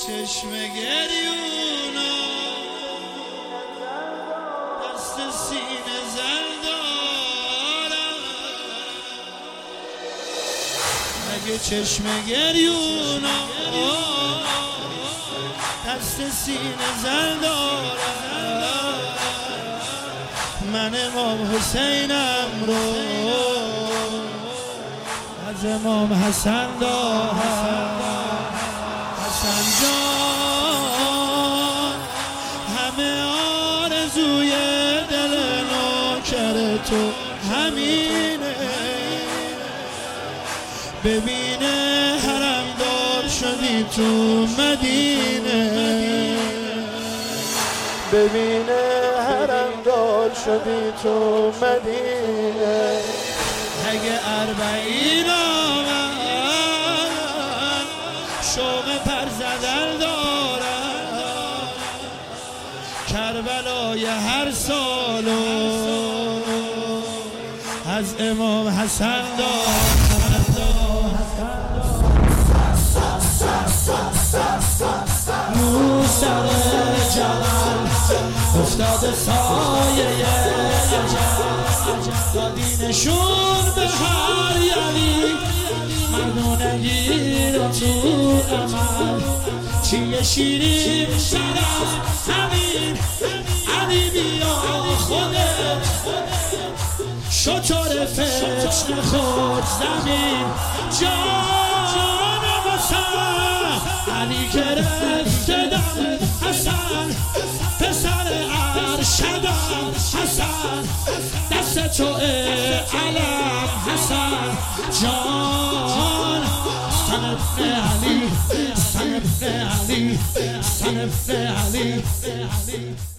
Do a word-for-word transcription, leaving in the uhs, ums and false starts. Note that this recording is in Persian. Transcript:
چشم گریونا دست سینه زن دارم، اگه چشم گریونا دست سینه زن دارم، من امام حسینم رو از امام حسن دارم. حسن جان همه آرزوی دل نوکر تو همینه، ببینه حرم دار شدی تو مدینه، ببینه حرم دار شدی تو مدینه. اگه اربعین آمد شوق پر زدن دارم، کربلای هر سالو از امام حسن دارم. موسر جمال افتاده سایه دادینشون به هر یعنی مردونگی رو تو عمل، چیه شیرین شرف همین علی بیا خودت، شطور فتن خود زمین جان واسم علی گرفته دم حسن، پسر ارشدم حسن، دست تو علم حسن جان، سن ابن علی، سن ابن علی، سن ابن علی.